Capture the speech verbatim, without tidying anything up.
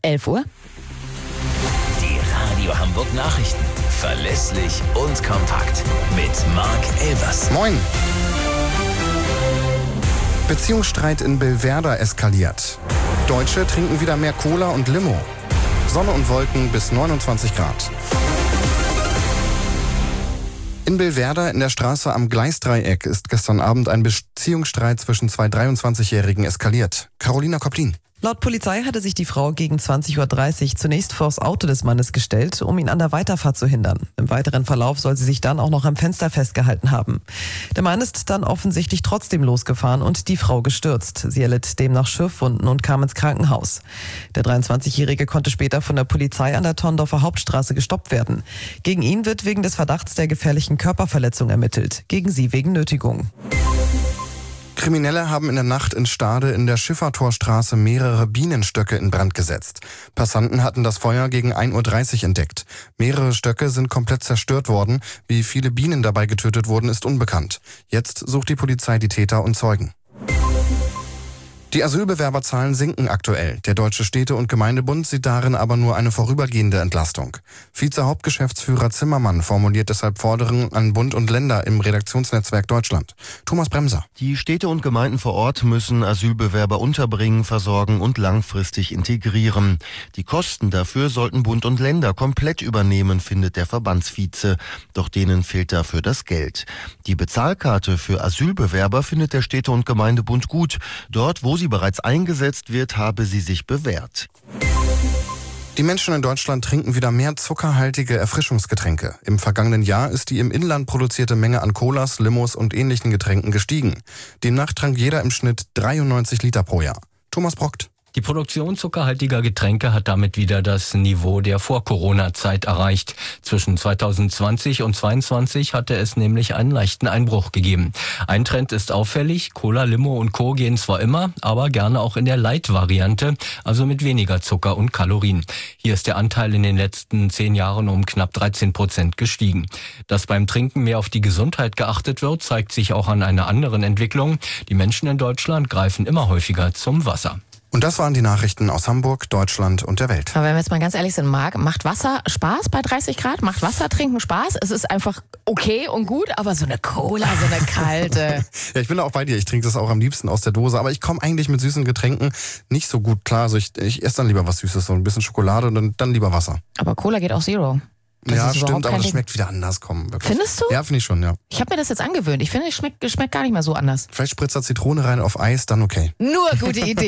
elf Uhr. Die Radio Hamburg Nachrichten. Verlässlich und kompakt. Mit Marc Elvers. Moin. Beziehungsstreit in Billwerder eskaliert. Deutsche trinken wieder mehr Cola und Limo. Sonne und Wolken bis neunundzwanzig Grad. In Billwerder in der Straße am Gleisdreieck ist gestern Abend ein Beziehungsstreit zwischen zwei dreiundzwanzigjährigen eskaliert. Carolina Koplin. Laut Polizei hatte sich die Frau gegen zwanzig Uhr dreißig zunächst vors Auto des Mannes gestellt, um ihn an der Weiterfahrt zu hindern. Im weiteren Verlauf soll sie sich dann auch noch am Fenster festgehalten haben. Der Mann ist dann offensichtlich trotzdem losgefahren und die Frau gestürzt. Sie erlitt demnach Schürfwunden und kam ins Krankenhaus. Der dreiundzwanzigjährige konnte später von der Polizei an der Torndorfer Hauptstraße gestoppt werden. Gegen ihn wird wegen des Verdachts der gefährlichen Körperverletzung ermittelt, gegen sie wegen Nötigung. Kriminelle haben in der Nacht in Stade in der Schiffertorstraße mehrere Bienenstöcke in Brand gesetzt. Passanten hatten das Feuer gegen ein Uhr dreißig entdeckt. Mehrere Stöcke sind komplett zerstört worden. Wie viele Bienen dabei getötet wurden, ist unbekannt. Jetzt sucht die Polizei die Täter und Zeugen. Die Asylbewerberzahlen sinken aktuell. Der Deutsche Städte- und Gemeindebund sieht darin aber nur eine vorübergehende Entlastung. Vize-Hauptgeschäftsführer Zimmermann formuliert deshalb Forderungen an Bund und Länder im Redaktionsnetzwerk Deutschland. Thomas Bremser. Die Städte und Gemeinden vor Ort müssen Asylbewerber unterbringen, versorgen und langfristig integrieren. Die Kosten dafür sollten Bund und Länder komplett übernehmen, findet der Verbandsvize. Doch denen fehlt dafür das Geld. Die Bezahlkarte für Asylbewerber findet der Städte- und Gemeindebund gut. Dort, wo sie bereits eingesetzt wird, habe sie sich bewährt. Die Menschen in Deutschland trinken wieder mehr zuckerhaltige Erfrischungsgetränke. Im vergangenen Jahr ist die im Inland produzierte Menge an Colas, Limos und ähnlichen Getränken gestiegen. Demnach trank jeder im Schnitt dreiundneunzig Liter pro Jahr. Thomas Brockt. Die Produktion zuckerhaltiger Getränke hat damit wieder das Niveau der Vor-Corona-Zeit erreicht. Zwischen zweitausendzwanzig und zweitausendzweiundzwanzig hatte es nämlich einen leichten Einbruch gegeben. Ein Trend ist auffällig: Cola, Limo und Co. gehen zwar immer, aber gerne auch in der Light-Variante, also mit weniger Zucker und Kalorien. Hier ist der Anteil in den letzten zehn Jahren um knapp dreizehn Prozent gestiegen. Dass beim Trinken mehr auf die Gesundheit geachtet wird, zeigt sich auch an einer anderen Entwicklung. Die Menschen in Deutschland greifen immer häufiger zum Wasser. Und das waren die Nachrichten aus Hamburg, Deutschland und der Welt. Aber wenn wir jetzt mal ganz ehrlich sind, Marc, macht Wasser Spaß bei dreißig Grad? Macht Wasser trinken Spaß? Es ist einfach okay und gut, aber so eine Cola, so eine kalte. Ja, ich bin da auch bei dir. Ich trinke das auch am liebsten aus der Dose. Aber ich komme eigentlich mit süßen Getränken nicht so gut klar. Also ich, ich esse dann lieber was Süßes, so ein bisschen Schokolade und dann, dann lieber Wasser. Aber Cola geht auch Zero. Das ja, ist stimmt, aber das Ding. schmeckt wieder anders. Komm, wirklich. Findest du? Ja, finde ich schon, ja. Ich habe mir das jetzt angewöhnt. Ich finde, es schmeckt, schmeckt gar nicht mehr so anders. Vielleicht spritzt da Zitrone rein auf Eis, dann okay. Nur gute Idee.